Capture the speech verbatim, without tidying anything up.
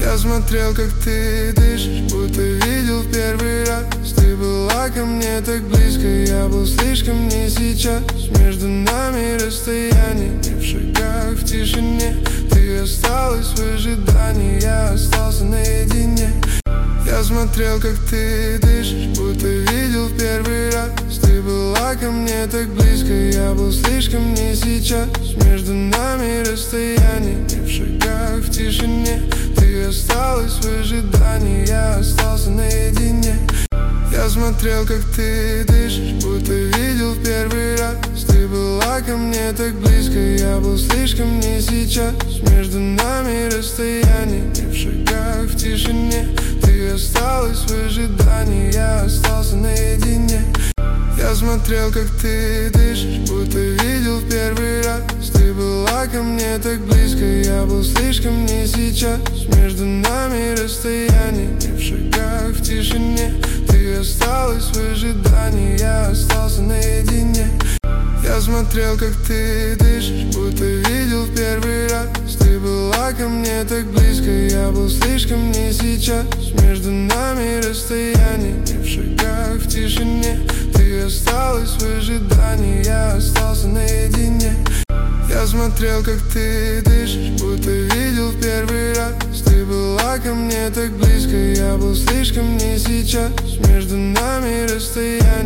Я смотрел, как ты дышишь, будто видел в первый раз. Ты была ко мне так близко, я был слишком не сейчас. Между нами расстояние, не в шагах, в тишине. Ты осталась в ожидании, я остался наедине. Я смотрел, как ты дышишь, будто видел в первый раз. Ты была ко мне так близко, я был слишком не сейчас. Между нами расстояние, не в шагах, в тишине. Ты осталась в ожидании, я остался наедине. Я смотрел, как ты дышишь, будто видел в первый раз. Ты была ко мне так близко, я был слишком не сейчас. Между нами расстояние, не в шагах, в тишине. Ты осталась в ожидании, я остался наедине. Я смотрел, как ты дышишь, будто видел в первый раз. Ты была ко мне так близко, я был слишком не сейчас. Между нами расстояние, не в шагах, в тишине. Ты осталась в ожидании, я остался наедине. Я смотрел, как ты дышишь, будто видел в первый раз. Ты была ко мне так близко, я был слишком не сейчас. Между нами расстояние, не в шагах, в тишине. Ты осталась в ожидании, я остался наедине. Я смотрел, как ты дышишь, будто видел в первый раз. Ты была ко мне так близко, я был слишком не сейчас. Между нами расстояние.